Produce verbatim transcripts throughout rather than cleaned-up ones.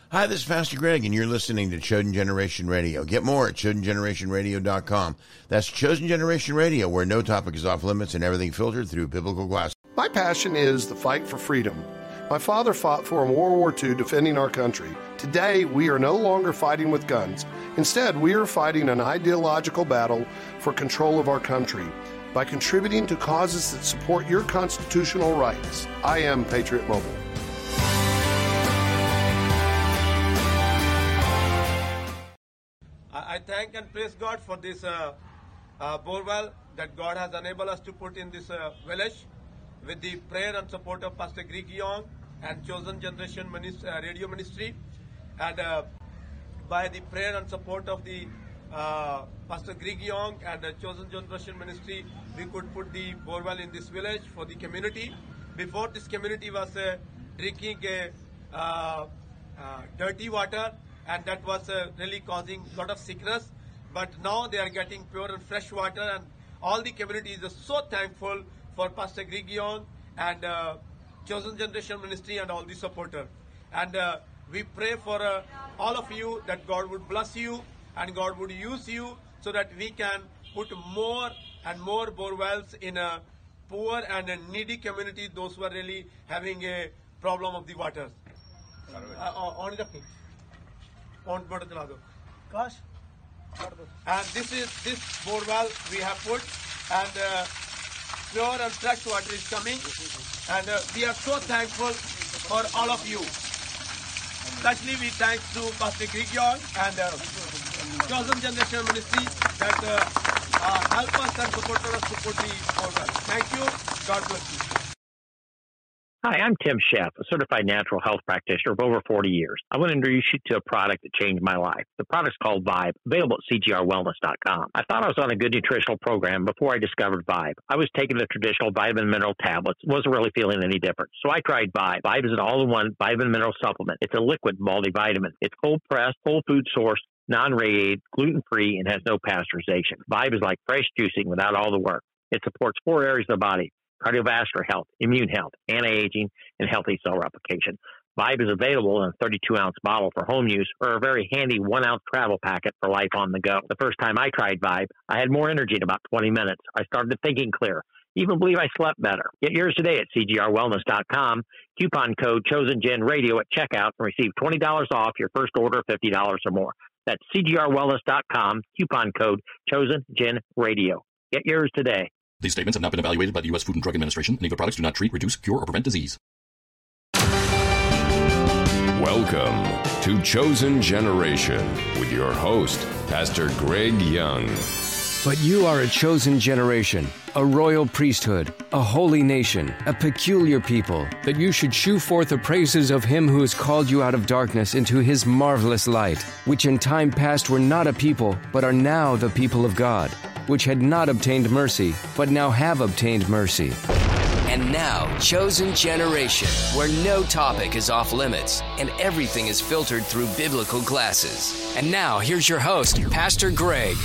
Hi, this is Pastor Greg, and you're listening to Chosen Generation Radio. Get more at chosen generation radio dot com. That's Chosen Generation Radio, where no topic is off limits and everything filtered through biblical glass. My passion is the fight for freedom. My father fought for in World War Two defending our country. Today, we are no longer fighting with guns. Instead, we are fighting an ideological battle for control of our country by contributing to causes that support your constitutional rights. I am Patriot Mobile. I thank and praise God for this uh, uh, borewell that God has enabled us to put in this uh, village with the prayer and support of Pastor Greg Young and Chosen Generation Ministry, uh, Radio Ministry, and uh, by the prayer and support of the uh, Pastor Greg Young and the Chosen Generation Ministry, we could put the borewell in this village for the community. Before, this community was uh, drinking a, uh, uh, dirty water, and that was uh, really causing a lot of sickness. But now they are getting pure and fresh water, and all the community is so thankful for Pastor Greg Young and uh, Chosen Generation Ministry and all the supporters. And uh, we pray for uh, all of you that God would bless you and God would use you so that we can put more and more borewells in a poor and a needy community, those who are really having a problem of the water. Uh, on the On Gosh. And this is this borewell we have put, and uh, pure and fresh water is coming, and uh, we are so thankful for all of you. Especially we thanks to Pastor Greg Young and uh, Chosen Generation Ministry that uh, uh, help us and support us to put the borewell. Thank you. God bless you. Hi, I'm Tim Sheff, a certified natural health practitioner of over forty years. I want to introduce you to a product that changed my life. The product's called Vibe, available at C G R wellness dot com. I thought I was on a good nutritional program before I discovered Vibe. I was taking the traditional vitamin mineral tablets, wasn't really feeling any different. So I tried Vibe. Vibe is an all-in-one vitamin mineral supplement. It's a liquid multivitamin. It's cold-pressed, whole food source, non-radiated, gluten-free, and has no pasteurization. Vibe is like fresh juicing without all the work. It supports four areas of the body: cardiovascular health, immune health, anti-aging, and healthy cell replication. Vibe is available in a thirty-two ounce bottle for home use or a very handy one ounce travel packet for life on the go. The first time I tried Vibe, I had more energy in about twenty minutes. I started thinking clear. Even believe I slept better. Get yours today at C G R wellness dot com. Coupon code ChosenGenRadio at checkout and receive twenty dollars off your first order of fifty dollars or more. That's C G R wellness dot com. Coupon code ChosenGenRadio. Get yours today. These statements have not been evaluated by the U S Food and Drug Administration. Any of the products do not treat, reduce, cure, or prevent disease. Welcome to Chosen Generation with your host, Pastor Greg Young. But you are a chosen generation, a royal priesthood, a holy nation, a peculiar people, that you should shew forth the praises of him who has called you out of darkness into his marvelous light, which in time past were not a people, but are now the people of God, which had not obtained mercy, but now have obtained mercy. And now, Chosen Generation, where no topic is off limits and everything is filtered through biblical glasses. And now, here's your host, Pastor Greg.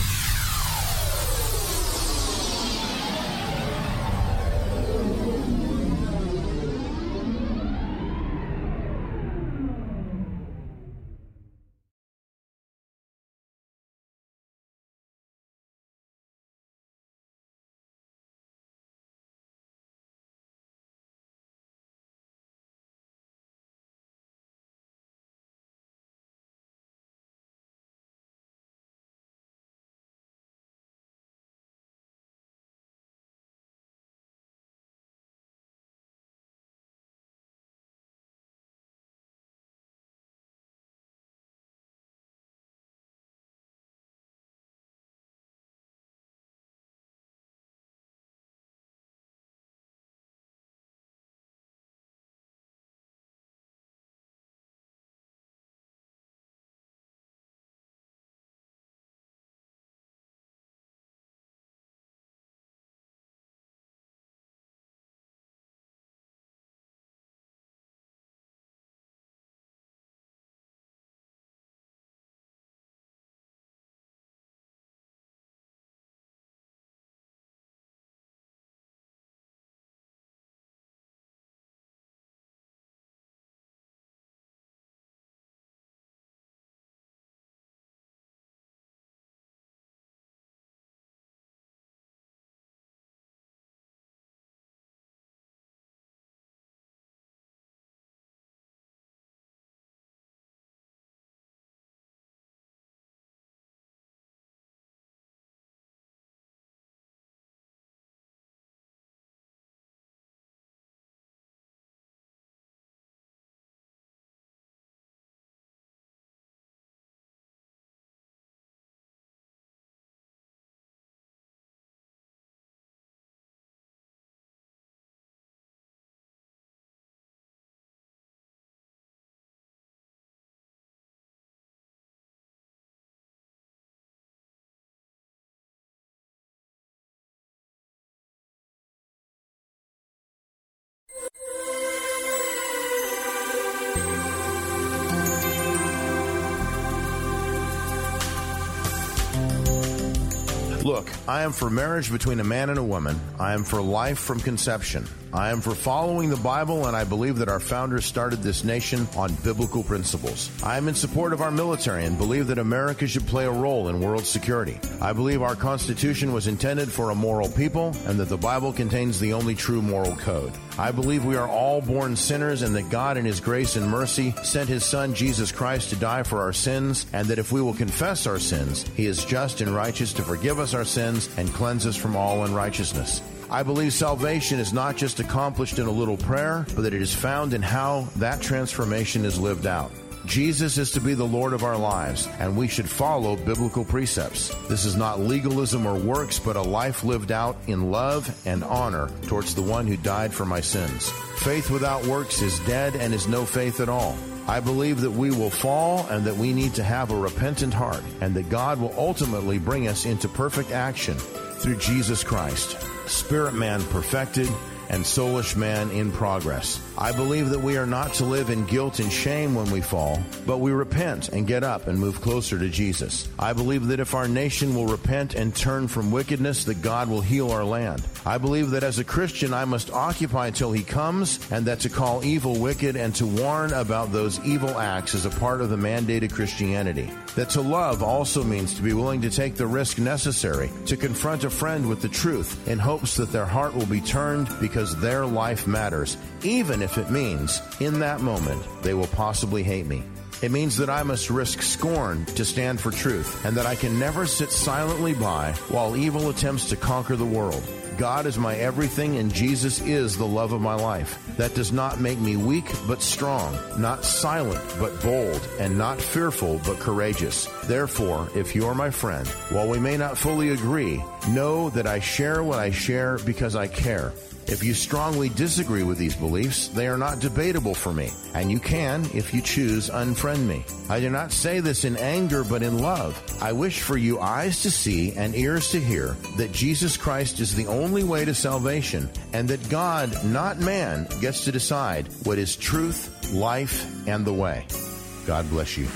Look, I am for marriage between a man and a woman. I am for life from conception. I am for following the Bible, and I believe that our founders started this nation on biblical principles. I am in support of our military and believe that America should play a role in world security. I believe our Constitution was intended for a moral people and that the Bible contains the only true moral code. I believe we are all born sinners and that God in His grace and mercy sent His Son Jesus Christ to die for our sins, and that if we will confess our sins, He is just and righteous to forgive us our sins and cleanse us from all unrighteousness. I believe salvation is not just accomplished in a little prayer, but that it is found in how that transformation is lived out. Jesus is to be the Lord of our lives, and we should follow biblical precepts. This is not legalism or works, but a life lived out in love and honor towards the one who died for my sins. Faith without works is dead and is no faith at all. I believe that we will fall and that we need to have a repentant heart, and that God will ultimately bring us into perfect action through Jesus Christ. Spirit man perfected and soulish man in progress. I believe that we are not to live in guilt and shame when we fall, but we repent and get up and move closer to Jesus. I believe that if our nation will repent and turn from wickedness, that God will heal our land. I believe that as a Christian, I must occupy till He comes, and that to call evil wicked and to warn about those evil acts is a part of the mandated Christianity. That to love also means to be willing to take the risk necessary to confront a friend with the truth in hopes that their heart will be turned because their life matters, even if it means, in that moment, they will possibly hate me. It means that I must risk scorn to stand for truth, and that I can never sit silently by while evil attempts to conquer the world. God is my everything, and Jesus is the love of my life. That does not make me weak, but strong, not silent, but bold, and not fearful, but courageous. Therefore, if you are my friend, while we may not fully agree, know that I share what I share because I care. If you strongly disagree with these beliefs, they are not debatable for me, and you can, if you choose, unfriend me. I do not say this in anger, but in love. I wish for you eyes to see and ears to hear that Jesus Christ is the only way to salvation, and that God, not man, gets to decide what is truth, life, and the way. God bless you.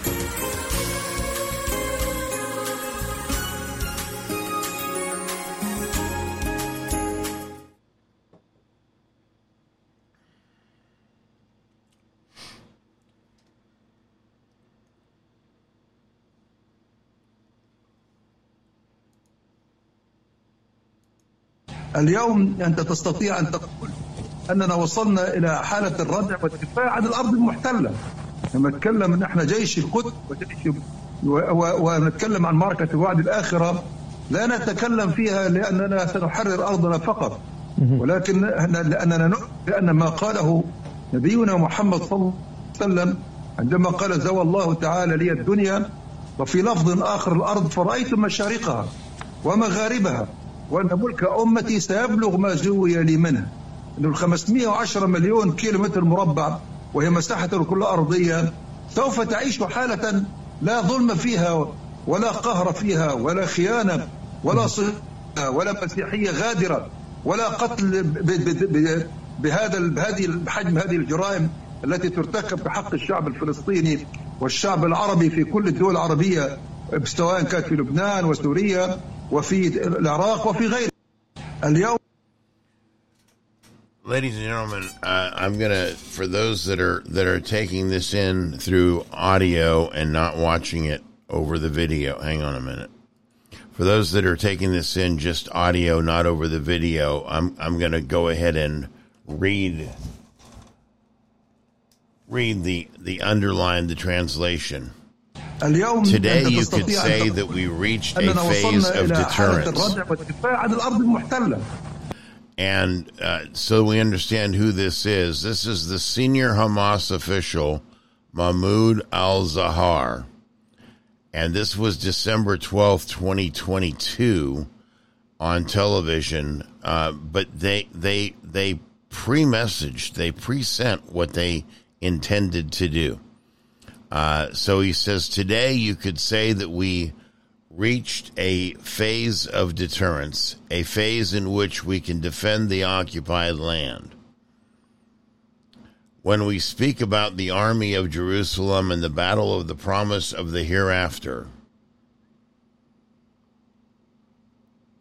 اليوم أنت تستطيع أن تقول أننا وصلنا إلى حالة الردع والدفاع عن الأرض المحتلة. لما نتكلم أن احنا جيش القدس وجيش ونتكلم عن معركة الوعد الآخرة، لا نتكلم فيها لأننا سنحرر أرضنا فقط، ولكن لأننا نؤمن بأن ما قاله نبينا محمد صلى الله عليه وسلم عندما قال زوى الله تعالى لي الدنيا وفي لفظ آخر الأرض فرأيت مشارقها ومغاربها وأن ملك أمتي سيبلغ ما زوي لي منها. إنه الخمسمائة وعشرة مليون كيلومتر مربع وهي مساحة الكرة الأرضية سوف تعيش حالة لا ظلم فيها ولا قهر فيها ولا خيانة ولا صلة ولا مسيحية غادرة ولا قتل بهذا بهذه بحجم هذه الجرائم التي ترتكب بحق الشعب الفلسطيني والشعب العربي في كل الدول العربية، سواء كانت في لبنان وسوريا وفي العراق وفي غيره. اليوم Ladies and gentlemen, uh, I'm gonna, for those that are that are taking this in through audio and not watching it over the video, hang on a minute. For those that are taking this in just audio, not over the video, I'm I'm gonna go ahead and read read the the underline the translation. Today you could say that we reached a phase of deterrence. And uh, so we understand who this is. This is the senior Hamas official, Mahmoud al-Zahar. And this was December twelfth, twenty twenty-two on television. Uh, but they they they pre-messaged, they pre-sent what they intended to do. Uh, so he says, today you could say that we reached a phase of deterrence, a phase in which we can defend the occupied land. When we speak about the army of Jerusalem and the battle of the promise of the hereafter,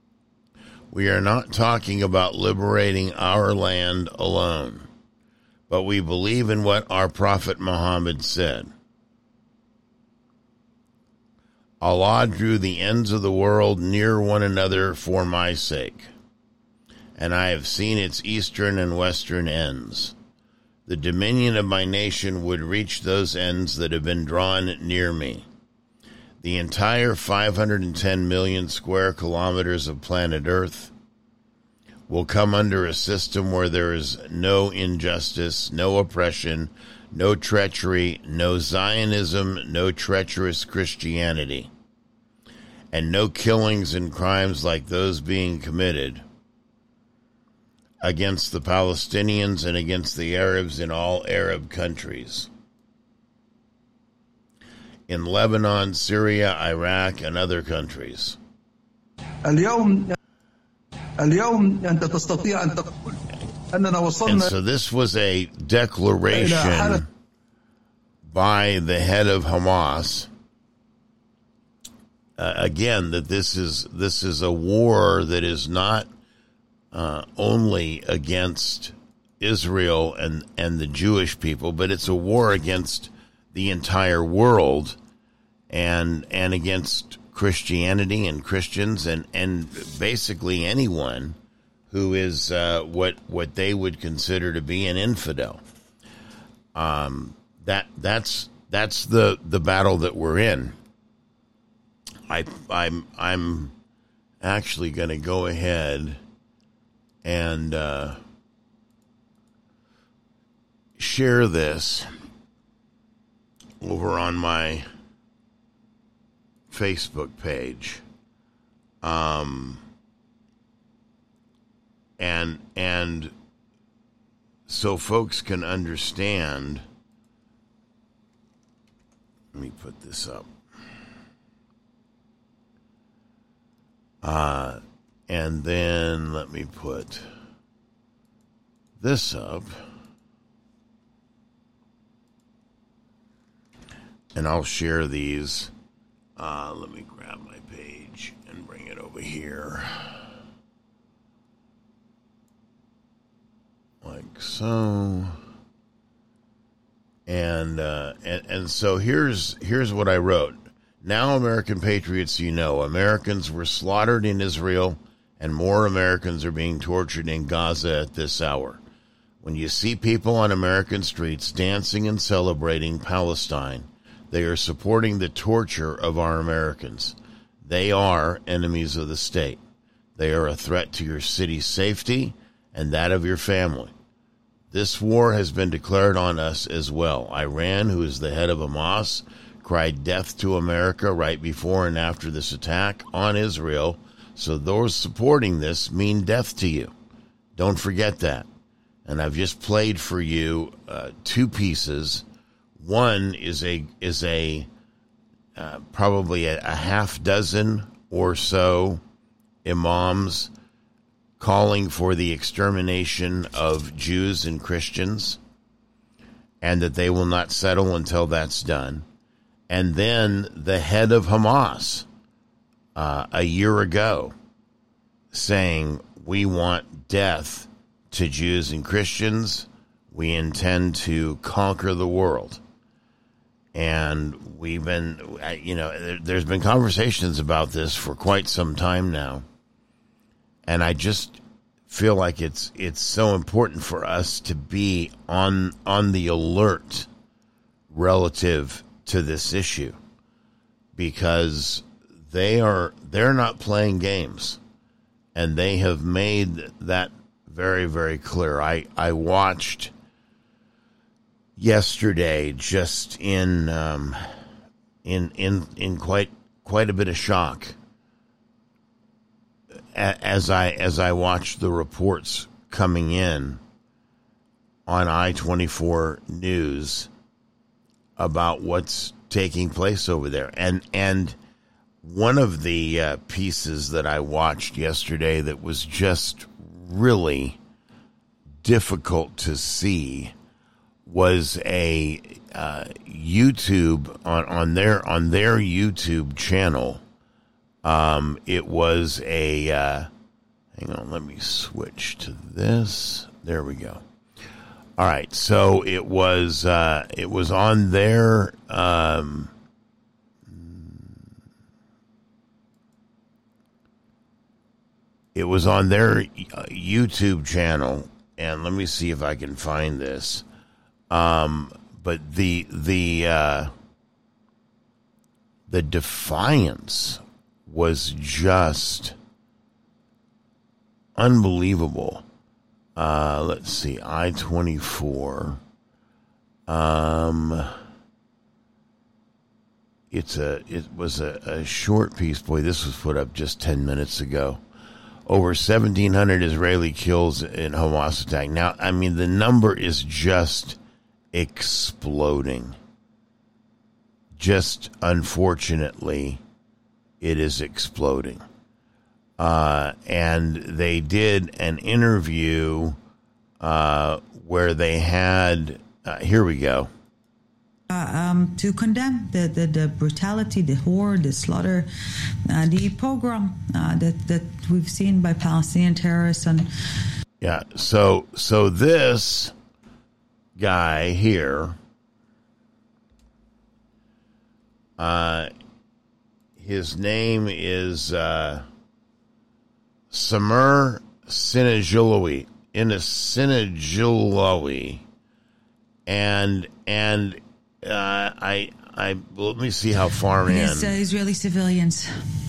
We are not talking about liberating our land alone, but we believe in what our Prophet Muhammad said. Allah drew the ends of the world near one another for my sake, and I have seen its eastern and western ends. The dominion of my nation would reach those ends that have been drawn near me. The entire five hundred ten million square kilometers of planet Earth will come under a system where there is no injustice, no oppression, no treachery, no Zionism, no treacherous Christianity, and no killings and crimes like those being committed against the Palestinians and against the Arabs in all Arab countries. In Lebanon, Syria, Iraq, and other countries. اليوم اليوم أنت تستطيع أن تقول أننا وصلنا. And so this was a declaration by the head of Hamas. Uh, again, that this is this is a war that is not uh, only against Israel and, and the Jewish people, but it's a war against the entire world and and against Christianity and Christians and, and basically anyone who is uh, what what they would consider to be an infidel. Um, that that's that's the, the battle that we're in. I I'm I'm actually going to go ahead and uh, share this over on my Facebook page, um, and and so folks can understand. Let me put this up, uh, and then let me put this up. And I'll share these. Uh, let me grab my page and bring it over here. Like so. And, uh, and and so here's here's what I wrote. Now, American patriots, you know, Americans were slaughtered in Israel, and more Americans are being tortured in Gaza at this hour. When you see people on American streets dancing and celebrating Palestine, they are supporting the torture of our Americans. They are enemies of the state. They are a threat to your city's safety and that of your family. This war has been declared on us as well. Iran, who is the head of Hamas, cried death to America right before and after this attack on Israel, so those supporting this mean death to you. Don't forget that. And I've just played for you uh, two pieces. One is a is a uh, probably a, a half dozen or so imams calling for the extermination of Jews and Christians, and that they will not settle until that's done. And then the head of Hamas uh, a year ago saying, we want death to Jews and Christians. We intend to conquer the world. And we've been, you know, there's been conversations about this for quite some time now. And I just feel like it's it's so important for us to be on on the alert relative to this issue, because they are they're not playing games, and they have made that very, very clear. I, I watched yesterday, just in um, in in in quite quite a bit of shock, as I as I watched the reports coming in on I twenty-four News about what's taking place over there, and and one of the uh, pieces that I watched yesterday that was just really difficult to see was a uh, YouTube on, on their on their YouTube channel. Um, it was a uh, Hang on, let me switch to this. There we go. All right, so it was uh, it was on their um, it was on their YouTube channel, and let me see if I can find this. Um, but the the uh, the defiance was just unbelievable. Uh, let's see, I twenty-four. Um, it's a it was a, a short piece. Boy, this was put up just ten minutes ago. Over seventeen hundred Israeli kills in Hamas attack. Now, I mean, the number is just exploding. Just unfortunately, it is exploding. Uh, and they did an interview uh, where they had, uh, here we go. Uh, um, to condemn the, the, the brutality, the horror, the slaughter, uh, the pogrom uh, that, that we've seen by Palestinian terrorists. And yeah, so so this guy here, uh, his name is... Uh, Samir Sinajulawi, in a Sinajulawi, and and uh, I I let me see how far in. Against uh, Israeli civilians.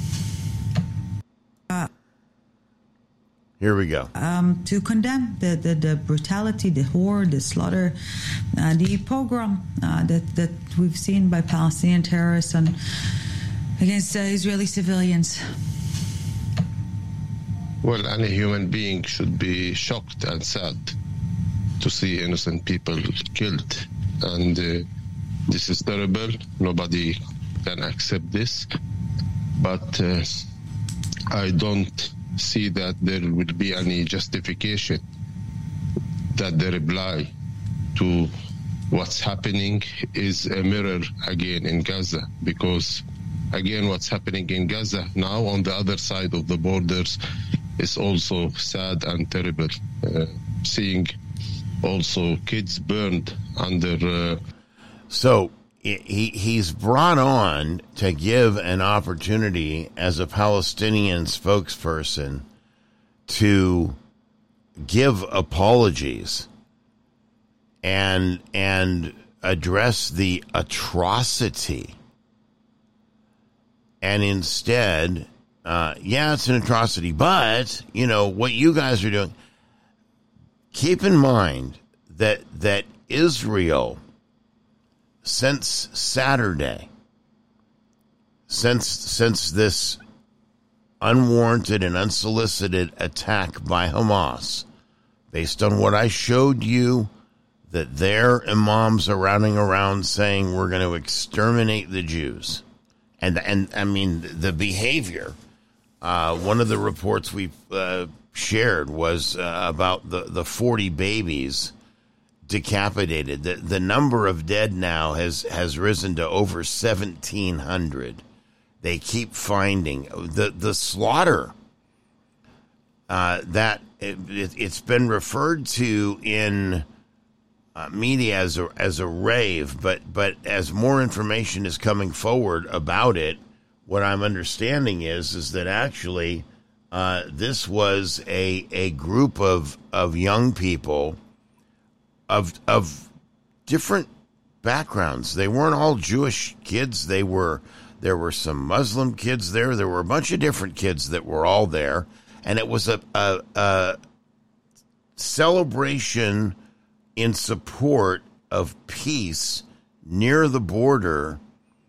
Uh, Here we go. Um, to condemn the, the, the brutality, the horror, the slaughter, uh, the pogrom uh, that that we've seen by Palestinian terrorists and against uh, Israeli civilians. Well, any human being should be shocked and sad to see innocent people killed. And uh, this is terrible. Nobody can accept this. But uh, I don't see that there will be any justification that the reply to what's happening is a mirror again in Gaza. Because, again, what's happening in Gaza now on the other side of the borders is also sad and terrible. Uh, seeing also kids burned under... Uh, so he he's brought on to give an opportunity as a Palestinian spokesperson to give apologies and and address the atrocity. And instead... Uh, yeah, it's an atrocity, but, you know, what you guys are doing, keep in mind that that Israel, since Saturday, since since this unwarranted and unsolicited attack by Hamas, based on what I showed you, that their imams are running around saying we're going to exterminate the Jews. And, and I mean, the behavior... Uh, one of the reports we uh, shared was uh, about the, the forty babies decapitated. The, the number of dead now has, has risen to over seventeen hundred. They keep finding the the slaughter uh, that it, it, it's been referred to in uh, media as a, as a rave, but but as more information is coming forward about it, what I'm understanding is is that actually uh, this was a a group of of young people of of different backgrounds. They weren't all Jewish kids. They were there were some Muslim kids there. There were a bunch of different kids that were all there, and it was a a, a celebration in support of peace near the border.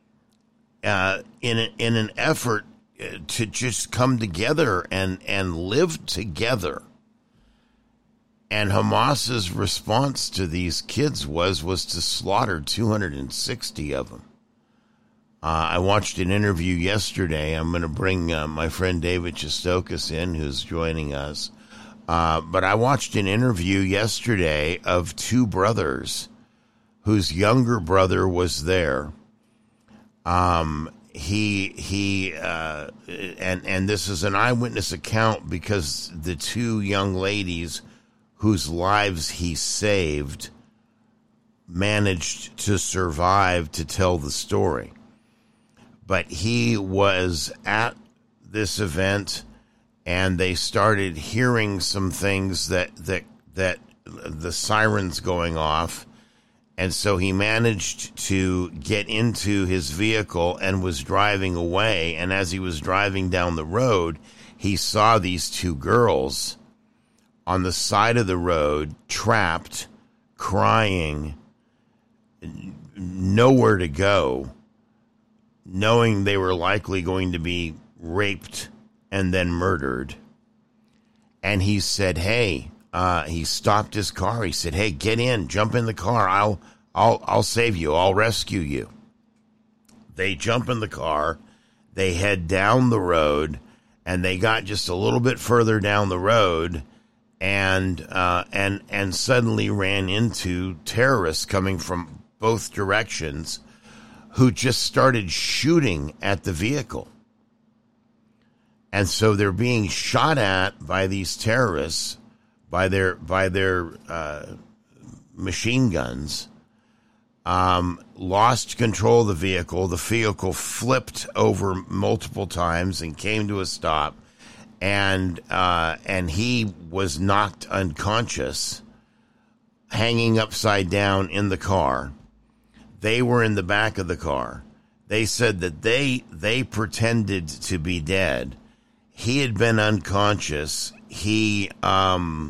Uh, in a, in an effort to just come together and, and live together. And Hamas's response to these kids was was to slaughter two hundred sixty of them. Uh, I watched an interview yesterday. I'm going to bring uh, my friend David Chistokas in, who's joining us. Uh, but I watched an interview yesterday of two brothers whose younger brother was there. Um, he he uh, and and this is an eyewitness account because the two young ladies whose lives he saved managed to survive to tell the story. But he was at this event, and they started hearing some things that that that the sirens going off. And so he managed to get into his vehicle and was driving away. And as he was driving down the road, he saw these two girls on the side of the road, trapped, crying, nowhere to go, knowing they were likely going to be raped and then murdered. And he said, hey, Uh, he stopped his car. He said, hey, get in, jump in the car. I'll, I'll, I'll save you. I'll rescue you. They jump in the car. They head down the road, and they got just a little bit further down the road, and, uh, and, and suddenly ran into terrorists coming from both directions who just started shooting at the vehicle. And so they're being shot at by these terrorists, by their by their uh, machine guns, um, lost control of the vehicle. The vehicle flipped over multiple times and came to a stop, and uh, and he was knocked unconscious, hanging upside down in the car. They were in the back of the car. They said that they they pretended to be dead. He had been unconscious. He um,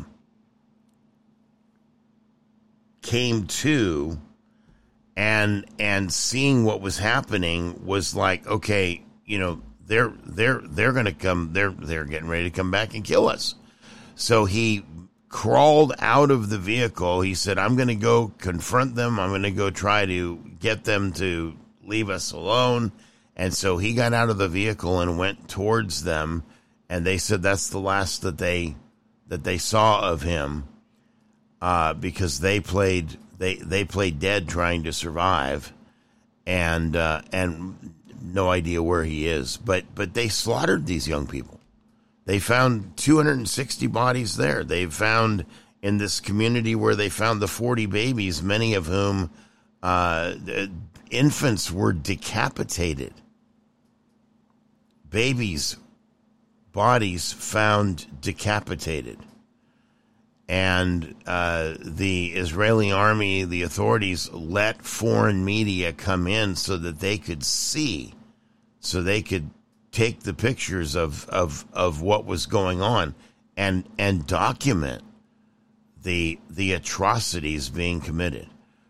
came to, and and seeing what was happening was like, okay, you know, they're they're they're going to come. They're they're getting ready to come back and kill us. So he crawled out of the vehicle. He said, "I'm going to go confront them. I'm going to go try to get them to leave us alone." And so he got out of the vehicle and went towards them. And they said that's the last that they that they saw of him, uh, because they played they they played dead trying to survive, and uh, and no idea where he is. But but they slaughtered these young people. They found two hundred sixty bodies there. They found in this community where they found the forty babies, many of whom uh, infants were decapitated. Babies. Bodies found decapitated. And uh, the Israeli army, the authorities, let foreign media come in so that they could see, so they could take the pictures of, of, of what was going on and and document the the atrocities being committed.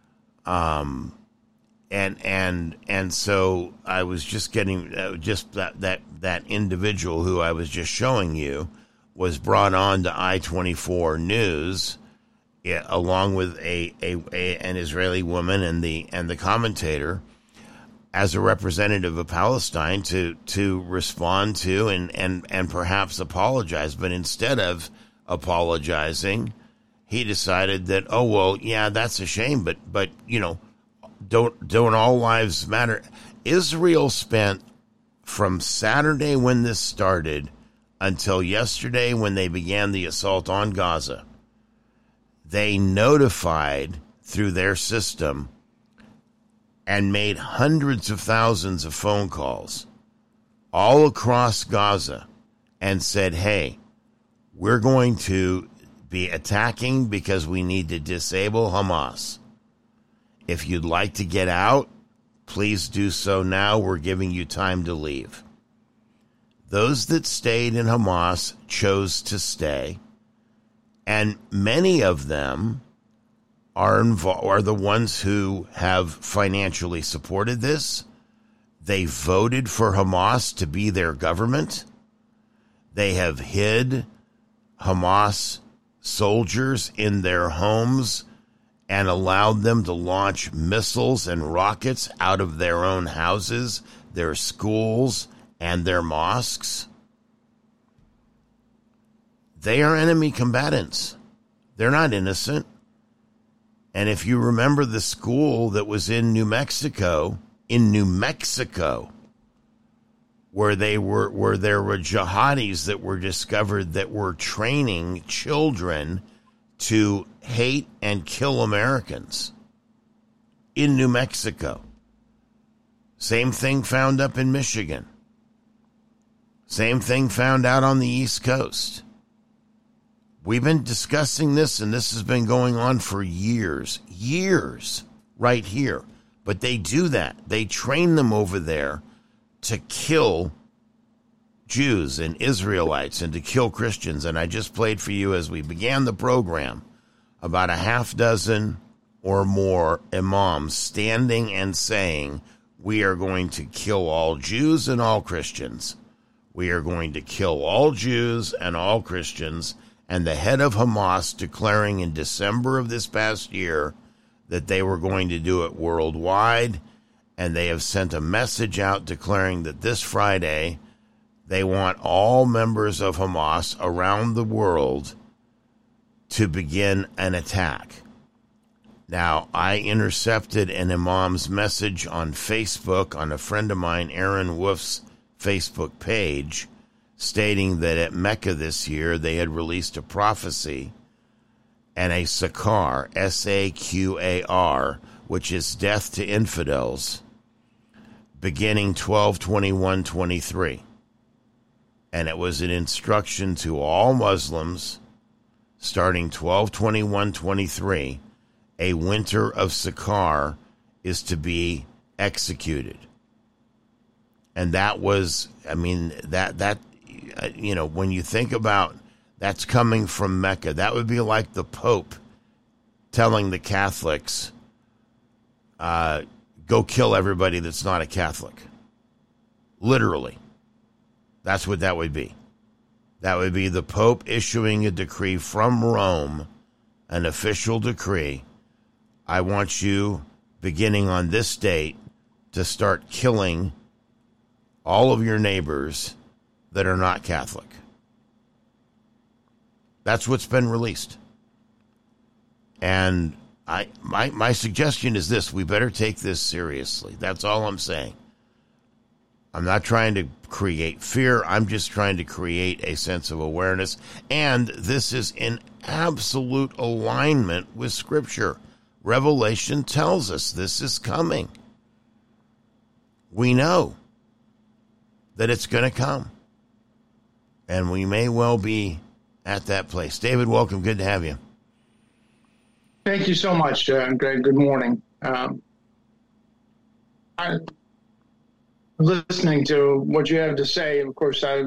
Um, and and and so I was just getting uh, just that that. that individual who I was just showing you was brought on to I twenty-four News, yeah, along with a, a, a an Israeli woman and the and the commentator, as a representative of Palestine to to respond to and, and, and perhaps apologize. But instead of apologizing, he decided that, oh well, yeah, that's a shame, but but you know, don't don't all lives matter? Israel spent from Saturday when this started until yesterday when they began the assault on Gaza, they notified through their system and made hundreds of thousands of phone calls all across Gaza and said, hey, we're going to be attacking because we need to disable Hamas. If you'd like to get out, please do so now. We're giving you time to leave. Those that stayed in Hamas chose to stay, and many of them are invo- are the ones who have financially supported this. They voted for Hamas to be their government. They have hid Hamas soldiers in their homes and allowed them to launch missiles and rockets out of their own houses, their schools, and their mosques. They are enemy combatants. They're not innocent. And if you remember the school that was in New Mexico, in New Mexico, where they were where there were jihadis that were discovered that were training children to hate and kill Americans in New Mexico. Same thing found up in Michigan. Same thing found out on the East Coast. We've been discussing this, and this has been going on for years, years right here. But they do that. They train them over there to kill Jews and Israelites and to kill Christians. And I just played for you as we began the program about a half dozen or more imams standing and saying, we are going to kill all Jews and all Christians. We are going to kill all Jews and all Christians. And the head of Hamas declaring in December of this past year that they were going to do it worldwide. And they have sent a message out declaring that this Friday they want all members of Hamas around the world to begin an attack. Now, I intercepted an imam's message on Facebook on a friend of mine, Aaron Wolf's Facebook page, stating that at Mecca this year they had released a prophecy and a Sakar, S A Q A R, which is death to infidels, beginning twelve twenty-one twenty-three. And it was an instruction to all Muslims starting twelve twenty-one twenty-three. A winter of Sakar is to be executed. And that was, I mean, that, that, you know, when you think about that's coming from Mecca, that would be like the Pope telling the Catholics, uh, go kill everybody that's not a Catholic. Literally. That's what that would be. That would be the Pope issuing a decree from Rome, an official decree. I want you, beginning on this date, to start killing all of your neighbors that are not Catholic. That's what's been released. And I my my suggestion is this: we better take this seriously. That's all I'm saying. I'm not trying to create fear. I'm just trying to create a sense of awareness. And this is in absolute alignment with Scripture. Revelation tells us this is coming. We know that it's going to come. And we may well be at that place. David, welcome. Good to have you. Thank you so much, uh, Greg. Good morning. Um, I'm listening to what you have to say. Of course, I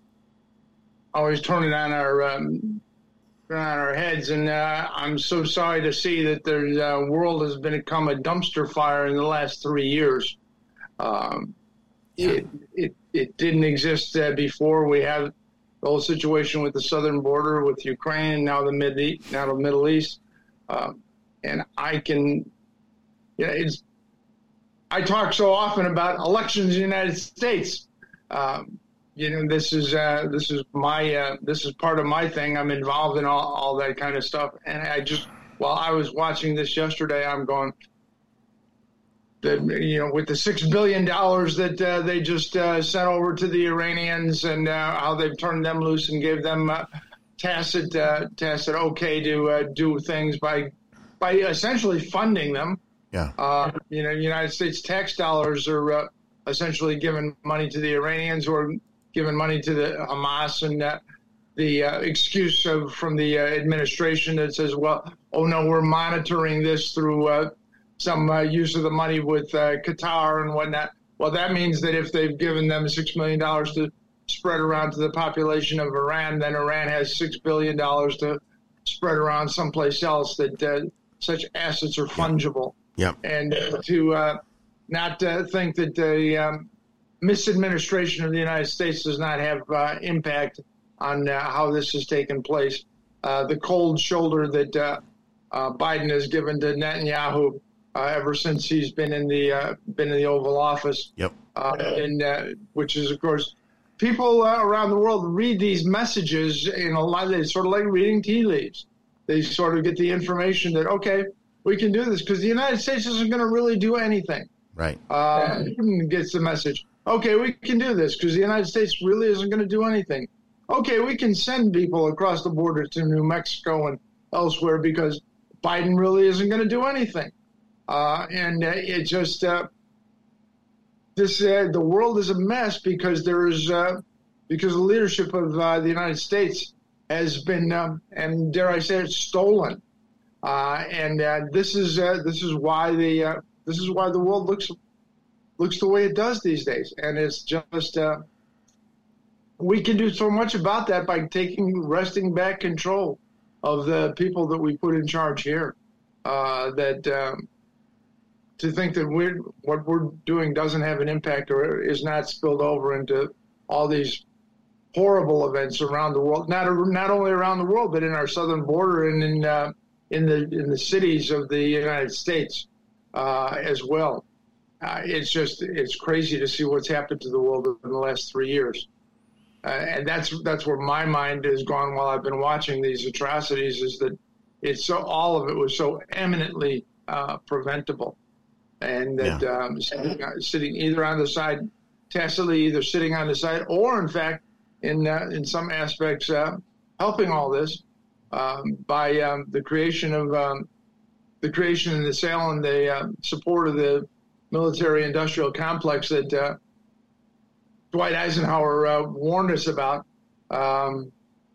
always turn it on our um, on our heads, and uh, I'm so sorry to see that the uh, world has become a dumpster fire in the last three years. Um, yeah. it, it it didn't exist uh, before. We have the whole situation with the southern border with Ukraine, and now the mid now the Middle East, um, and I can, yeah, it's. I talk so often about elections in the United States. Um, you know, this is uh, this is my uh, this is part of my thing. I'm involved in all, all that kind of stuff. And I just, while I was watching this yesterday, I'm going, that you know, with the six billion dollars that uh, they just uh, sent over to the Iranians, and uh, how they've turned them loose and gave them uh, tacit uh, tacit okay to uh, do things by by essentially funding them. Yeah. Uh, you know, United States tax dollars are uh, essentially giving money to the Iranians, or giving money to the Hamas, and uh, the uh, excuse of, from the uh, administration that says, well, oh no, we're monitoring this through uh, some uh, use of the money with uh, Qatar and whatnot. Well, that means that if they've given them six million dollars to spread around to the population of Iran, then Iran has six billion dollars to spread around someplace else, that uh, such assets are fungible. Yep. And uh, to uh, not uh, think that the um, misadministration of the United States does not have uh, impact on uh, how this has taken place. Uh, the cold shoulder that uh, uh, Biden has given to Netanyahu uh, ever since he's been in the uh, been in the Oval Office. Yep. Uh, and uh, which is, of course, people uh, around the world read these messages in a lot. They sort of like reading tea leaves. They sort of get the information that, okay, we can do this, because the United States isn't going to really do anything. Right. Uh, Putin gets the message. Okay, we can do this because the United States really isn't going to do anything. Okay, we can send people across the border to New Mexico and elsewhere because Biden really isn't going to do anything. Uh, and uh, it just, uh, this, uh, the world is a mess because there is, uh, because the leadership of uh, the United States has been, um, and dare I say it, stolen. Uh, and uh, this is, uh, this is why the, uh, this is why the world looks, looks the way it does these days. And it's just, uh, we can do so much about that by taking, wresting back control of the people that we put in charge here. Uh, that um, to think that we're, what we're doing doesn't have an impact or is not spilled over into all these horrible events around the world, not not only around the world, but in our southern border and in uh, in the in the cities of the United States uh, as well. Uh, it's just it's crazy to see what's happened to the world in the last three years. Uh, and that's that's where my mind has gone while I've been watching these atrocities. Is that it's so all of it was so eminently uh, preventable, and that yeah. um, sitting, sitting either on the side, tacitly either sitting on the side, or in fact, in uh, in some aspects, uh, helping all this um, by um, the creation of um, the creation and the sale and the uh, support of the military-industrial complex that. Uh, Dwight Eisenhower uh, warned us about um,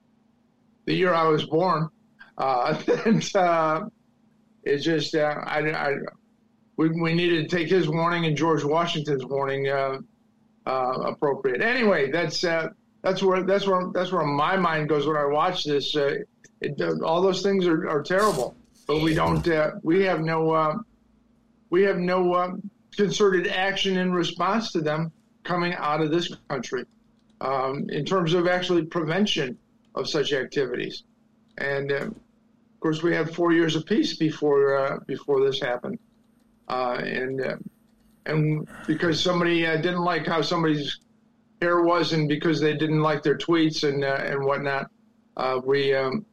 the year I was born. Uh, and uh, it's just, uh, I, I, we, we needed to take his warning and George Washington's warning uh, uh, appropriate. Anyway, that's uh, that's where that's where that's where my mind goes when I watch this. Uh, it, all those things are, are terrible, but we don't. Uh, we have no. Uh, we have no uh, concerted action in response to them coming out of this country um, in terms of actually prevention of such activities. And, uh, of course, we had four years of peace before uh, before this happened. Uh, and uh, and because somebody uh, didn't like how somebody's hair was and because they didn't like their tweets and, uh, and whatnot, uh, we um,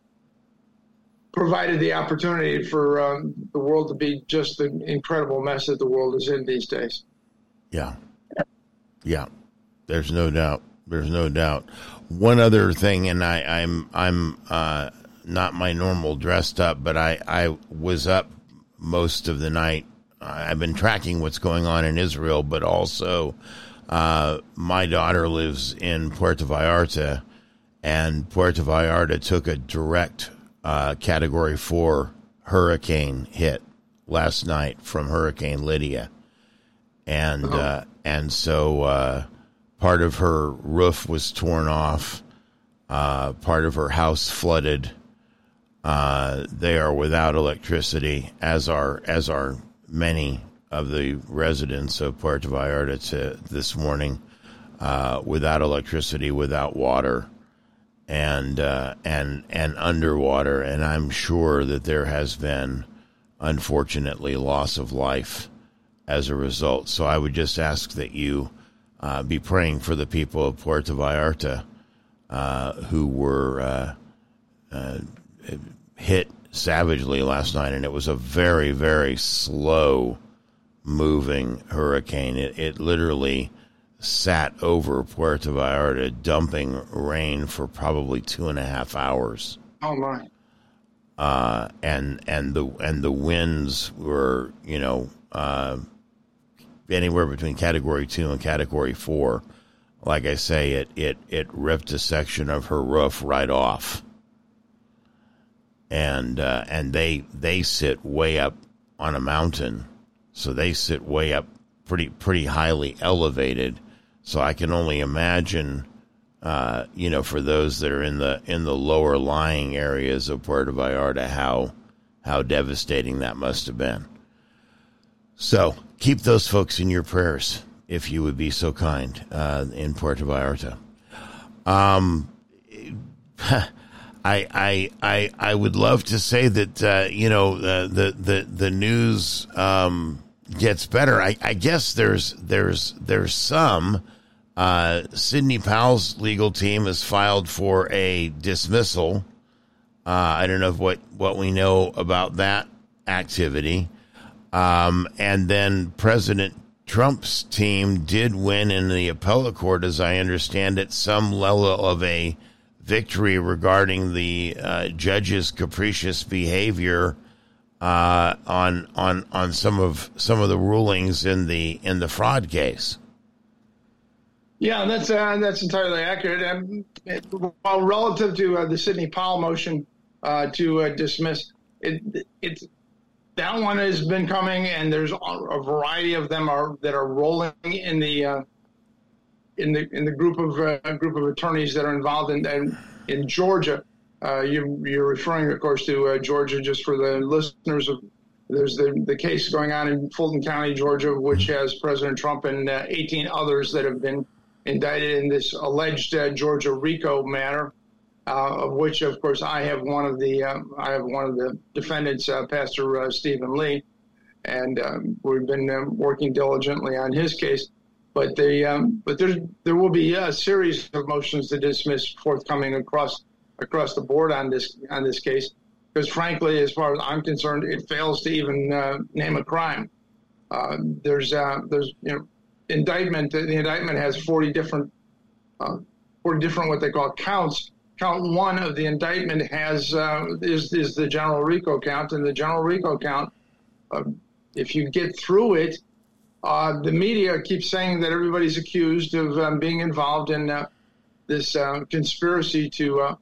provided the opportunity for um, the world to be just the incredible mess that the world is in these days. Yeah. Yeah, there's no doubt. There's no doubt. One other thing, and I, I'm I'm uh, not my normal dressed up, but I, I was up most of the night. I've been tracking what's going on in Israel, but also uh, my daughter lives in Puerto Vallarta, and Puerto Vallarta took a direct uh, Category four hurricane hit last night from Hurricane Lydia. And uh, and so uh, part of her roof was torn off, uh, part of her house flooded. Uh, they are without electricity, as are as are many of the residents of Puerto Vallarta to this morning, uh, without electricity, without water, and uh, and and underwater. And I'm sure that there has been, unfortunately, loss of life as a result. So I would just ask that you uh, be praying for the people of Puerto Vallarta uh, who were uh, uh, hit savagely last night. And it was a very, very slow moving hurricane. It, it literally sat over Puerto Vallarta, dumping rain for probably two and a half hours. Oh, my. Uh, and, and the, and the winds were, you know, uh, anywhere between Category two and Category four. Like I say, it, it, it ripped a section of her roof right off. And uh, and they they sit way up on a mountain, so they sit way up, pretty pretty highly elevated. So I can only imagine, uh, you know, for those that are in the in the lower lying areas of Puerto Vallarta, how how devastating that must have been. So keep those folks in your prayers, if you would be so kind, uh, in Puerto Vallarta. Um, I, I, I, I would love to say that, uh, you know, uh, the, the, the news, um, gets better. I, I guess there's, there's, there's some, uh, Sidney Powell's legal team has filed for a dismissal. Uh, I don't know what, what we know about that activity. Um, and then President Trump's team did win in the appellate court, as I understand it, some level of a victory regarding the uh, judge's capricious behavior uh, on on on some of some of the rulings in the in the fraud case. Yeah, that's uh, that's entirely accurate. Um, it, well, relative to uh, the Sidney Powell motion uh, to uh, dismiss, it it's. That one has been coming, and there's a variety of them are that are rolling in the uh, in the in the group of uh, group of attorneys that are involved in in, in Georgia. Uh, you, you're referring, of course, to uh, Georgia. Just for the listeners, of there's the the case going on in Fulton County, Georgia, which has President Trump and uh, eighteen others that have been indicted in this alleged uh, Georgia RICO matter. Uh, of which, of course, I have one of the uh, I have one of the defendants, uh, Pastor uh, Stephen Lee, and um, we've been um, working diligently on his case. But the um, but there there will be a series of motions to dismiss forthcoming across across the board on this on this case, because frankly, as far as I'm concerned, it fails to even uh, name a crime. Uh, there's uh, there's you know indictment. The indictment has forty different uh, forty different what they call counts. Count one of the indictment has uh, is is the general RICO count, and the general RICO count, uh, if you get through it, uh, the media keeps saying that everybody's accused of um, being involved in uh, this uh, conspiracy to uh,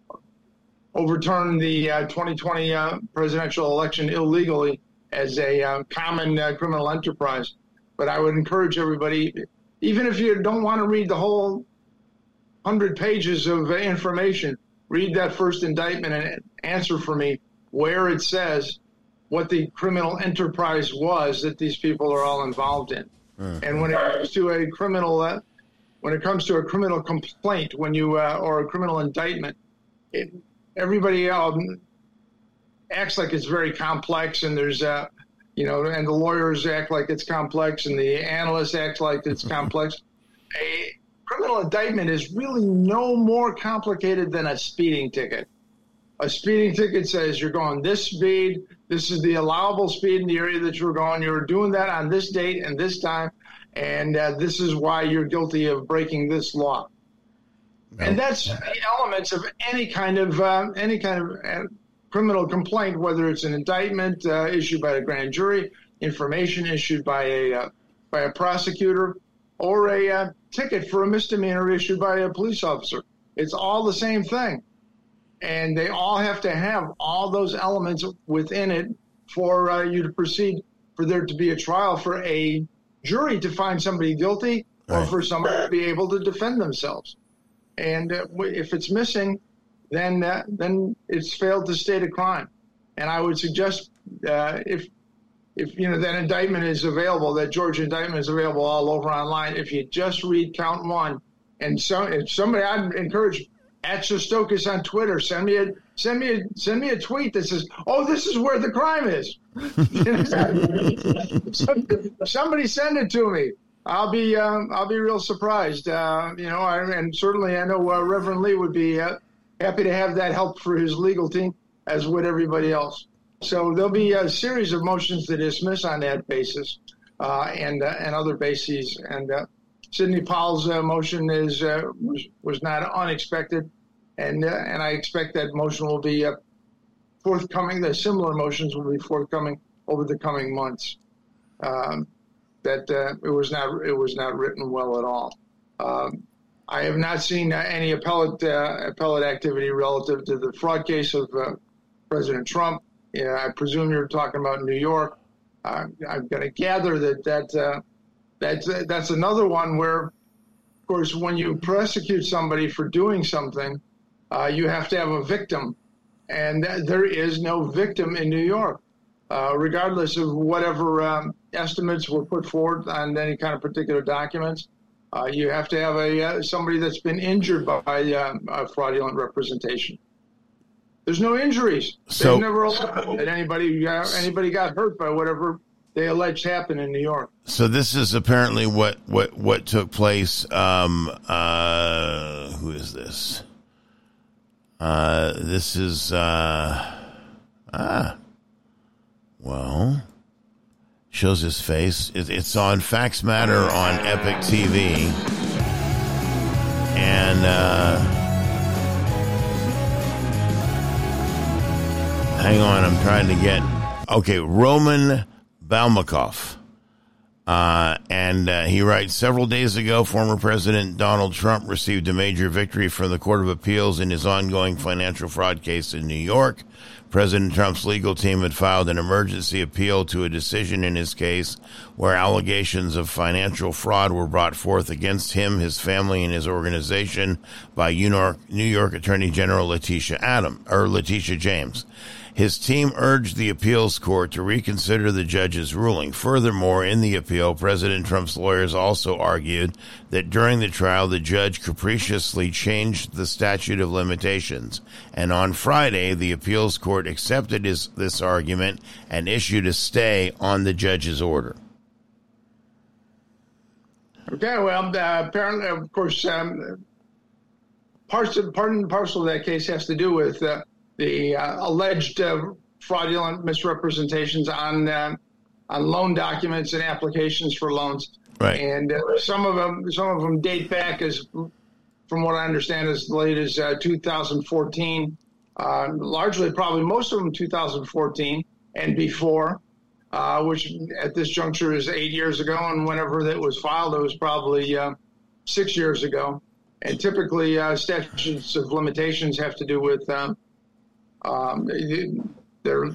overturn the uh, twenty twenty uh, presidential election illegally as a uh, common uh, criminal enterprise. But I would encourage everybody, even if you don't want to read the whole hundred pages of information, read that first indictment and answer for me where it says what the criminal enterprise was that these people are all involved in. Uh, and when it comes to a criminal, uh, when it comes to a criminal complaint, when you uh, or a criminal indictment, it, everybody um, acts like it's very complex, and there's, uh, you know, and the lawyers act like it's complex, and the analysts act like it's complex. A, Criminal indictment is really no more complicated than a speeding ticket. A speeding ticket says you're going this speed, this is the allowable speed in the area that you're going, you're doing that on this date and this time, and uh, this is why you're guilty of breaking this law. No. And that's the elements of any kind of uh, any kind of uh, criminal complaint, whether it's an indictment uh, issued by a grand jury, information issued by a uh, by a prosecutor, or a uh, ticket for a misdemeanor issued by a police officer. It's all the same thing. And they all have to have all those elements within it for uh, you to proceed, for there to be a trial, for a jury to find somebody guilty, or right. for somebody to be able to defend themselves. And uh, if it's missing, then uh, then it's failed to state a crime. And I would suggest uh, if If, you know, that indictment is available, that Georgia indictment is available all over online. If you just read count one, and so if somebody, I'd encourage at Shostokis on Twitter, send me a send me a send me a tweet that says, "Oh, this is where the crime is." Somebody send it to me. I'll be um, I'll be real surprised. Uh, you know, I, and certainly I know uh, Reverend Lee would be uh, happy to have that help for his legal team, as would everybody else. So there'll be a series of motions to dismiss on that basis, uh, and uh, and other bases. And uh, Sidney Powell's uh, motion is uh, was, was not unexpected, and uh, and I expect that motion will be uh, forthcoming. The similar motions will be forthcoming over the coming months. Um, that uh, it was not it was not written well at all. Um, I have not seen uh, any appellate uh, appellate activity relative to the fraud case of uh, President Trump. Yeah, I presume you're talking about New York. Uh, I'm going to gather that that uh, that's uh, that's another one where, of course, when you prosecute somebody for doing something, uh, you have to have a victim, and th- there is no victim in New York, uh, regardless of whatever um, estimates were put forward on any kind of particular documents. Uh, you have to have a uh, somebody that's been injured by uh, uh, fraudulent representation. There's no injuries. So, They've never allowed that anybody got, anybody got hurt by whatever they alleged happened in New York. So this is apparently what, what, what took place. Um, uh, who is this? Uh, this is, uh, ah, well, shows his face. It, it's on Fax Matter on Epic T V. And uh, hang on, I'm trying to get... Okay, Roman Balmakov. Uh, and uh, he writes, several days ago, former President Donald Trump received a major victory from the Court of Appeals in his ongoing financial fraud case in New York. President Trump's legal team had filed an emergency appeal to a decision in his case where allegations of financial fraud were brought forth against him, his family, and his organization by New York, New York Attorney General Letitia Adam, or Letitia James. His team urged the appeals court to reconsider the judge's ruling. Furthermore, in the appeal, President Trump's lawyers also argued that during the trial, the judge capriciously changed the statute of limitations. And on Friday, the appeals court accepted his, this argument and issued a stay on the judge's order. Okay, well, uh, apparently, of course, um, parts of, part and parcel of that case has to do with uh, the uh, alleged uh, fraudulent misrepresentations on uh, on loan documents and applications for loans. Right. And uh, some of them, some of them date back as, from what I understand, as late as uh, two thousand fourteen. Uh, largely, probably most of them two thousand fourteen and before, uh, which at this juncture is eight years ago. And whenever that was filed, it was probably uh, six years ago. And typically, uh, statutes of limitations have to do with um, um, they're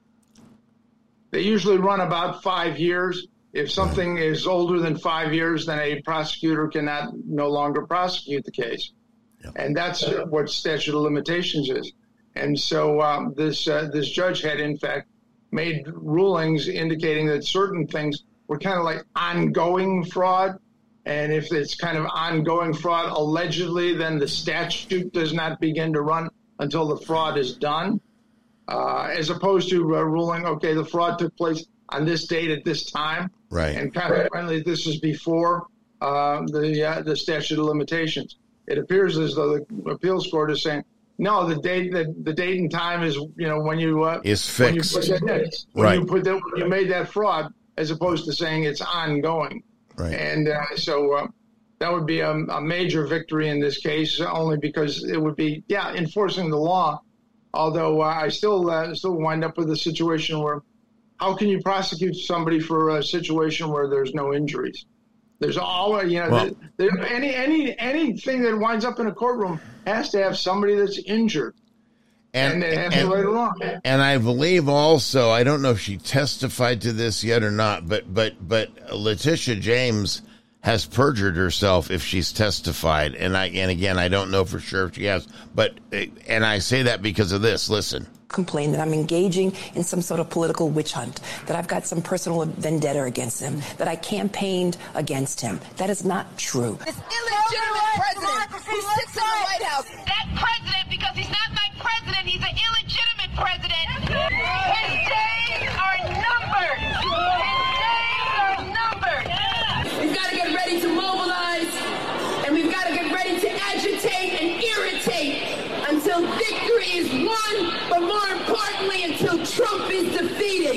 they usually run about five years. If something is older than five years, then a prosecutor cannot no longer prosecute the case. Yep. And that's what statute of limitations is. And so um, this uh, this judge had, in fact, made rulings indicating that certain things were kind of like ongoing fraud. And if it's kind of ongoing fraud, allegedly, then the statute does not begin to run until the fraud is done, uh, as opposed to uh, ruling, okay, the fraud took place on this date at this time. Right. And consequently, this is before uh, the uh, the statute of limitations. It appears as though the appeals court is saying, no, the date the, the date and time is, you know, when you uh, is fixed. When you put that, when right. you put that, when you made that fraud, as opposed to saying it's ongoing. Right. And uh, so uh, that would be a, a major victory in this case, only because it would be, yeah, enforcing the law. Although uh, I still uh, still wind up with a situation where, how can you prosecute somebody for a situation where there's no injuries? There's all, you know, well, there, there, any any anything that winds up in a courtroom has to have somebody that's injured. And, and they have and, to write along. And I believe also, I don't know if she testified to this yet or not, but but but Letitia James has perjured herself if she's testified. And I and again, I don't know for sure if she has, but and I say that because of this. Listen. Complain that I'm engaging in some sort of political witch hunt, that I've got some personal vendetta against him, that I campaigned against him. That is not true. This illegitimate president who sits in the White House. That president, because he's not my president, he's an illegitimate president. His days are numbered. His days are numbered. We've got to get ready to mobilize, and we've got to get ready to agitate and irritate until victory is won, but more importantly, until Trump is defeated.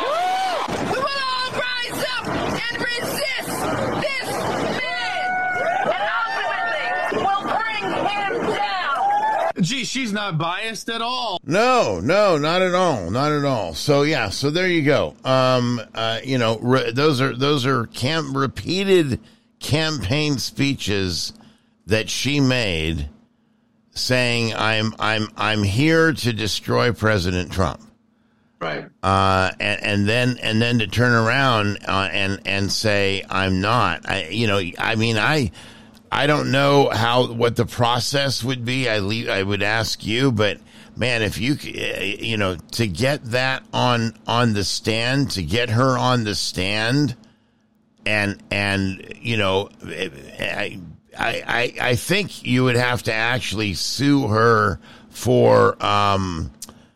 We will all rise up and resist this man, and ultimately we'll bring him down. Gee, she's not biased at all. No, no, not at all, not at all. So yeah, so there you go. Um, uh, you know, re- those are those are camp repeated campaign speeches that she made, saying, "I'm I'm I'm here to destroy President Trump." Right. Uh, and, and then and then to turn around uh, and and say, "I'm not." I you know I mean I I don't know how what the process would be. I leave, I would ask you, but man, if you you know to get that on on the stand, to get her on the stand, and and you know. I, I, I, I think you would have to actually sue her for um,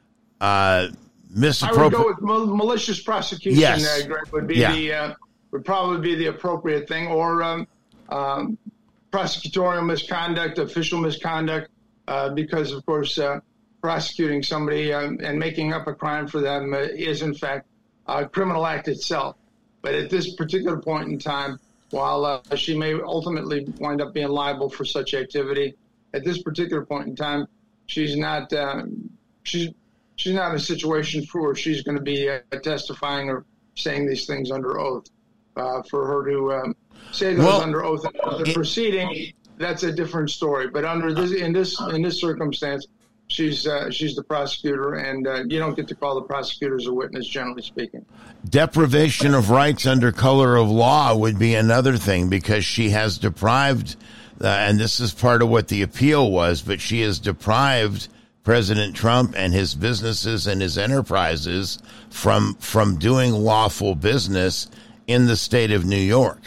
uh, misappropriate. I would go with malicious prosecution. Yes. Uh, Greg, would be yeah. the uh, would probably be the appropriate thing, or um, um, prosecutorial misconduct, official misconduct, uh, because of course uh, prosecuting somebody um, and making up a crime for them uh, is in fact a criminal act itself. But at this particular point in time, while uh, she may ultimately wind up being liable for such activity, at this particular point in time, she's not uh, she's she's not in a situation for where she's going to be uh, testifying or saying these things under oath. Uh, for her to um, say those well, under oath in the proceeding, that's a different story. But under this, in this, in this circumstance, she's uh, she's the prosecutor, and uh, you don't get to call the prosecutor as a witness, generally speaking. Deprivation of rights under color of law would be another thing, because she has deprived, uh, and this is part of what the appeal was, but she has deprived President Trump and his businesses and his enterprises from from doing lawful business in the state of New York.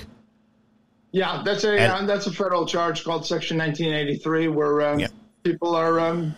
Yeah, that's a and, uh, that's a federal charge called Section nineteen eighty-three, where um, yeah. people are um,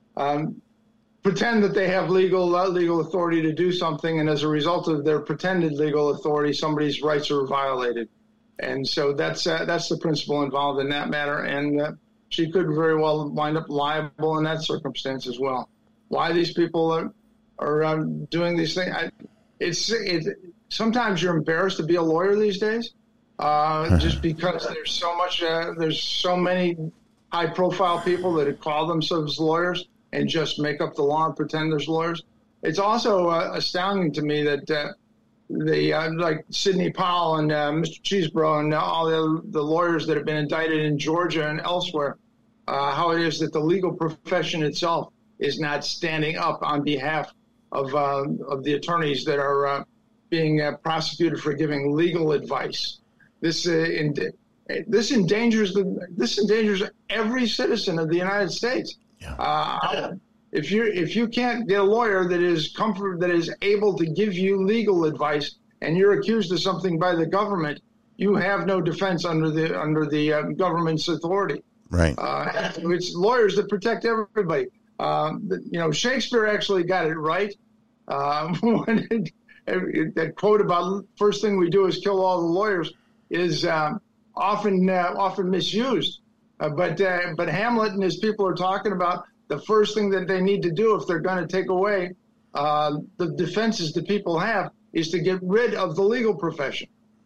um, pretend that they have legal uh, legal authority to do something, and as a result of their pretended legal authority, somebody's rights are violated. And so that's uh, that's the principle involved in that matter, and uh, she could very well wind up liable in that circumstance as well. Why these people are are um, doing these things? I, it's it's. Sometimes you're embarrassed to be a lawyer these days, uh, just because there's so much, uh, there's so many high-profile people that call themselves lawyers and just make up the law and pretend there's lawyers. It's also uh, astounding to me that uh, the uh, like Sidney Powell and uh, Mister Cheesebro and all the, the lawyers that have been indicted in Georgia and elsewhere, uh, how it is that the legal profession itself is not standing up on behalf of uh, of the attorneys that are uh, being uh, prosecuted for giving legal advice. This uh, in, this endangers the this endangers every citizen of the United States. Yeah. Uh, if you if you can't get a lawyer that is comfort that is able to give you legal advice, and you're accused of something by the government, you have no defense under the under the uh, government's authority. Right. Uh, it's lawyers that protect everybody. Uh, you know, Shakespeare actually got it right uh, when it, that quote about first thing we do is kill all the lawyers is uh, often uh, often misused. Uh, but uh, but Hamlet and his people are talking about the first thing that they need to do if they're going to take away uh, the defenses that people have is to get rid of the legal profession.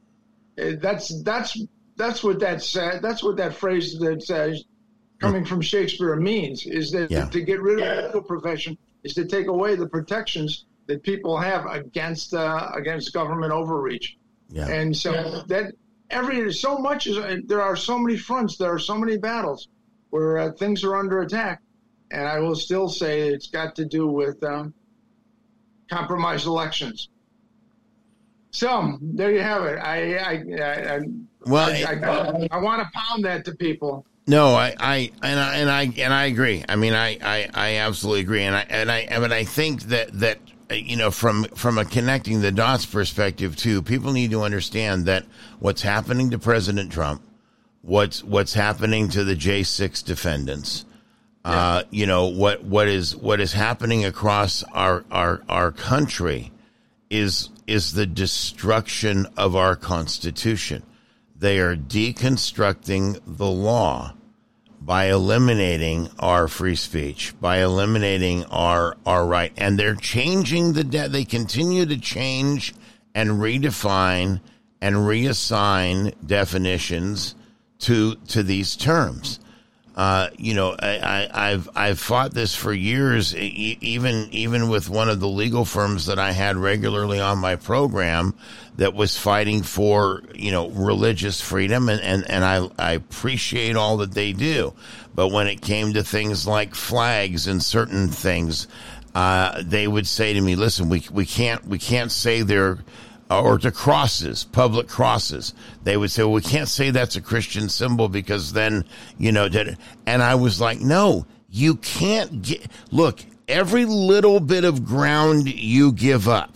Uh, that's that's that's what that's uh, that's what that phrase that's uh, coming from Shakespeare means, is that yeah. to get rid of the legal profession is to take away the protections that people have against uh, against government overreach. Yeah. And so yeah. that every so much is there are so many fronts, there are so many battles where uh, things are under attack, and I will still say it's got to do with um, compromised elections. So there you have it. I I I, I well I, I, I want to pound that to people. No, I, I and I and I and I agree. I mean, I, I, I absolutely agree, and I and I and I think that that. You know, from from a connecting the dots perspective too, people need to understand that what's happening to President Trump, what's what's happening to the J six defendants, yeah. uh, you know, what what is what is happening across our our our country is is the destruction of our Constitution. They are deconstructing the law by eliminating our free speech, by eliminating our our right. And they're changing the de- they continue to change and redefine and reassign definitions to to these terms. Uh, you know, I, I, I've I've fought this for years, e- even even with one of the legal firms that I had regularly on my program that was fighting for, you know, religious freedom, and, and, and I, I appreciate all that they do. But when it came to things like flags and certain things, uh, they would say to me, "Listen, we we can't we can't say they're." Or to crosses, public crosses. They would say, well, we can't say that's a Christian symbol because then, you know, and I was like, no, you can't get, look, every little bit of ground you give up,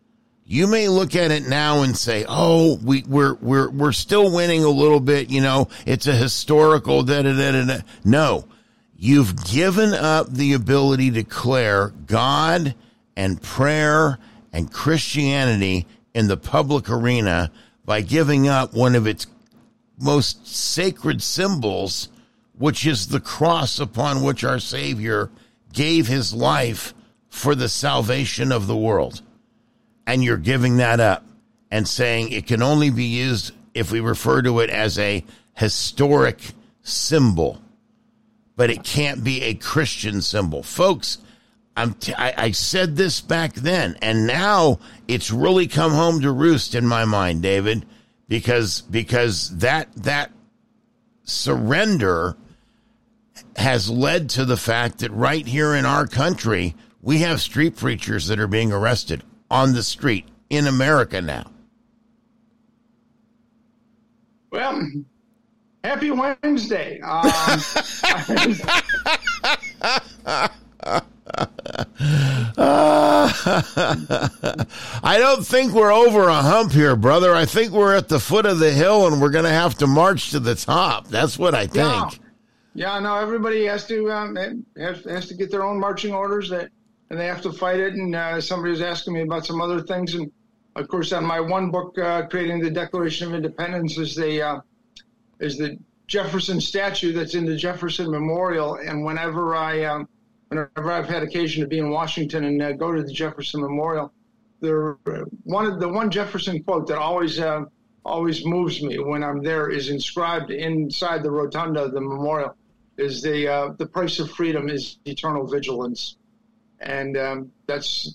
you may look at it now and say, oh, we, we're, we're, we're still winning a little bit, you know, it's a historical da da da da da. No, you've given up the ability to declare God and prayer and Christianity in the public arena by giving up one of its most sacred symbols, which is the cross upon which our Savior gave his life for the salvation of the world. And you're giving that up. and saying it can only be used if we refer to it as a historic symbol, but it can't be a Christian symbol. Folks, I'm t- I, I said this back then, and now it's really come home to roost in my mind, David, because because that that surrender has led to the fact that right here in our country, we have street preachers that are being arrested on the street in America now. Well, happy Wednesday. Um, I don't think we're over a hump here, brother. I think we're at the foot of the hill, and we're going to have to march to the top. That's what I think. Yeah, yeah no, everybody has to um, has, has to get their own marching orders, that, and they have to fight it. And uh, somebody was asking me about some other things, and of course, on my one book, uh, Creating the Declaration of Independence, is the uh, is the Jefferson statue that's in the Jefferson Memorial. And whenever I um, whenever I've had occasion to be in Washington and uh, go to the Jefferson Memorial, there one of the one Jefferson quote that always uh, always moves me when I'm there is inscribed inside the rotunda of the memorial. Is the uh, the price of freedom is eternal vigilance, and um, that's.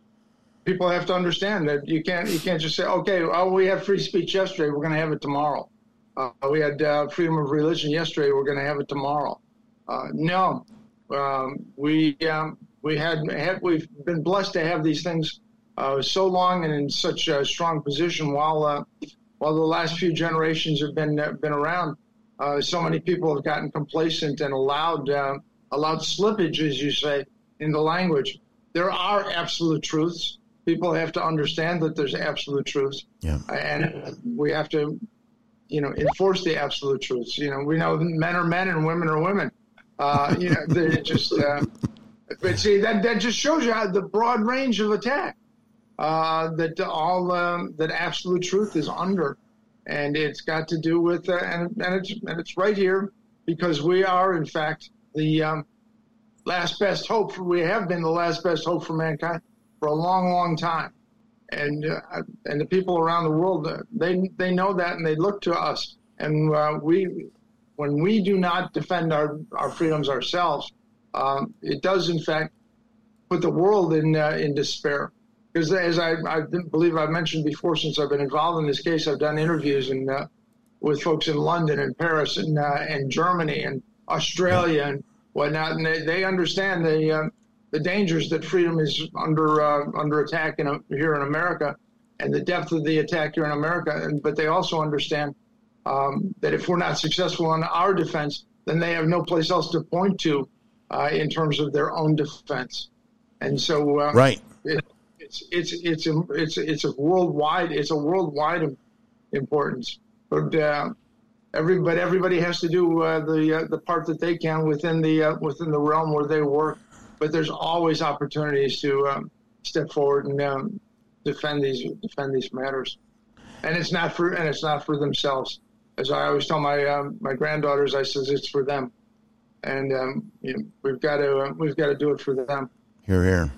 People have to understand that you can't you can't just say, okay, oh, we had free speech yesterday, we're going to have it tomorrow. Uh, we had uh, freedom of religion yesterday, we're going to have it tomorrow. Uh, no, um, we um, we had, had we've been blessed to have these things uh, so long and in such a strong position. While uh, while the last few generations have been uh, been around, uh, so many people have gotten complacent and allowed uh, allowed slippage, as you say, in the language. There are absolute truths. People have to understand that there's absolute truths, yeah. and we have to, you know, enforce the absolute truths. You know, we know men are men and women are women. Uh, you know, they just. Uh, but see, that that just shows you how the broad range of attack uh, that all um, that absolute truth is under, and it's got to do with uh, and and it's and it's right here because we are in fact the um, last best hope. For, we have been the last best hope for mankind for a long, long time, and uh, and the people around the world uh, they they know that, and they look to us. And uh, we, when we do not defend our, our freedoms ourselves, um, it does in fact put the world in uh, in despair. Because as I, I believe I've mentioned before, since I've been involved in this case, I've done interviews and uh, with folks in London and Paris and uh, and Germany and Australia and whatnot, and they, they understand the. Uh, the dangers that freedom is under uh, under attack in a, here in America, and the depth of the attack here in America. And, but they also understand um, that if we're not successful in our defense, then they have no place else to point to uh, in terms of their own defense. And so, uh, right, it, it's it's it's a, it's it's a worldwide it's a worldwide importance. But uh, every but everybody has to do uh, the uh, the part that they can within the uh, within the realm where they work. But there's always opportunities to um, step forward and um, defend these defend these matters, and it's not for and it's not for themselves. As I always tell my um, my granddaughters, I says it's for them, and um, you know, we've got to uh, we've got to do it for them. Hear, hear.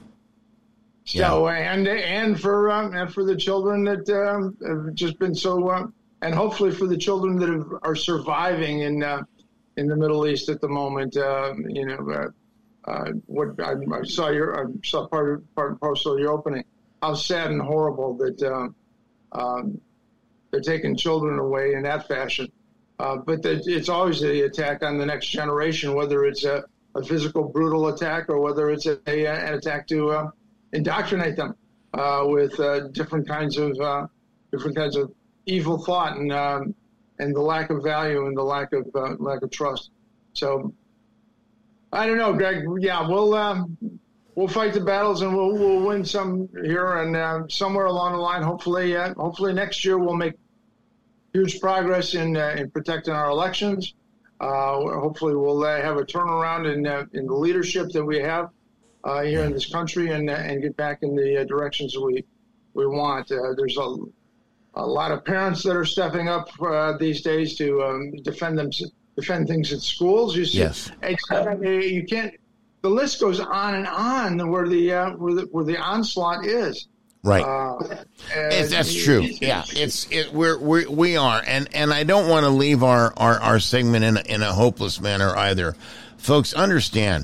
So yeah. and and for um, and for the children that um, have just been so, uh, and hopefully for the children that have, are surviving in uh, in the Middle East at the moment, uh, you know. Uh, Uh, what I, I saw your I saw part of part and parcel of your opening. How sad and horrible that uh, um, they're taking children away in that fashion. Uh, but the, it's always the attack on the next generation, whether it's a, a physical, brutal attack or whether it's a, a, an attack to uh, indoctrinate them uh, with uh, different kinds of uh, different kinds of evil thought and um, and the lack of value and the lack of uh, lack of trust. So. I don't know, Greg. Yeah, we'll um, we'll fight the battles and we'll we'll win some here and uh, somewhere along the line. Hopefully, uh, hopefully next year we'll make huge progress in uh, in protecting our elections. Uh, hopefully, we'll uh, have a turnaround in uh, in the leadership that we have uh, here in this country and uh, and get back in the uh, directions that we we want. Uh, there's a a lot of parents that are stepping up uh, these days to um, defend themselves. Defend things at schools. You see, yes. You can't. The list goes on and on where the uh, where the where the onslaught is. Right. Uh, It's, that's true. Yeah, it's it. We're we we are, and and I don't want to leave our, our, our segment in a, in a hopeless manner either, folks. Understand,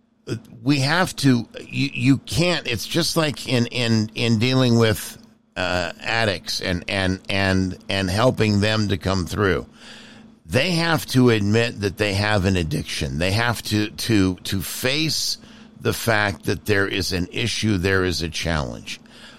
we have to. You you can't. It's just like in in in dealing with uh, addicts and and and and helping them to come through. They have to admit that they have an addiction. They have to to to face the fact that there is an issue. There is a challenge.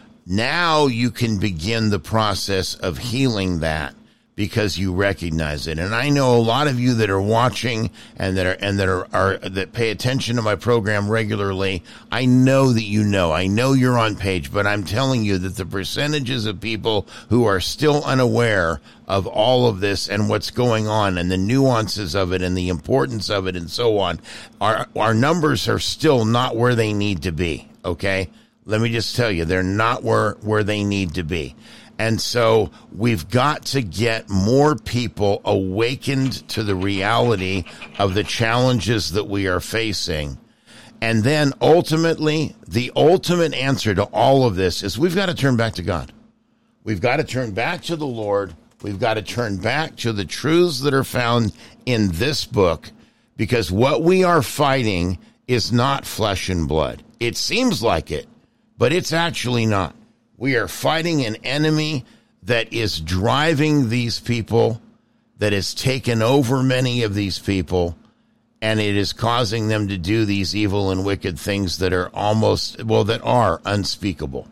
Now you can begin the process of healing that because you recognize it. And I know a lot of you that are watching and that are and that are, are that pay attention to my program regularly. I know that you know. I know you're on page, but I'm telling you that the percentages of people who are still unaware of all of this and what's going on and the nuances of it and the importance of it and so on, our our numbers are still not where they need to be, okay? Let me just tell you, they're not where, where they need to be. And so we've got to get more people awakened to the reality of the challenges that we are facing. And then ultimately, the ultimate answer to all of this is we've got to turn back to God. We've got to turn back to the Lord. We've got to turn back to the truths that are found in this book, because what we are fighting is not flesh and blood. It seems like it, but it's actually not. We are fighting an enemy that is driving these people, that has taken over many of these people, and it is causing them to do these evil and wicked things that are almost, well, that are unspeakable.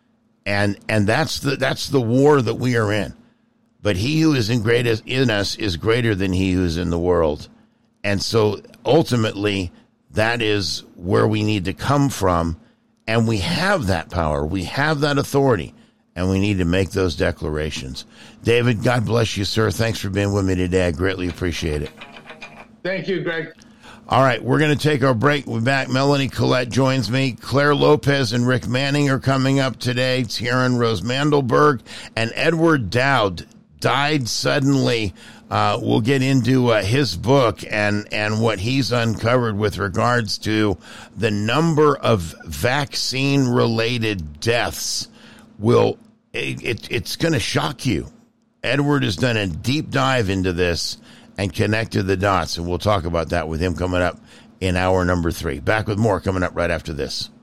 And and that's the that's the war that we are in. But he who is in greatest in us is greater than he who is in the world. And so ultimately, that is where we need to come from. And we have that power. We have that authority. And we need to make those declarations. David, God bless you, sir. Thanks for being with me today. I greatly appreciate it. Thank you, Greg. All right, we're going to take our break. We're back. Melanie Collette joins me. Claire Lopez and Rick Manning are coming up today. Taryn Rose Mandelberg and Edward Dowd died suddenly. Uh, we'll get into uh, his book and, and what he's uncovered with regards to the number of vaccine-related deaths. Will it, it, it's going to shock you. Edward has done a deep dive into this and connected the dots, and we'll talk about that with him coming up in hour number three. Back with more coming up right after this.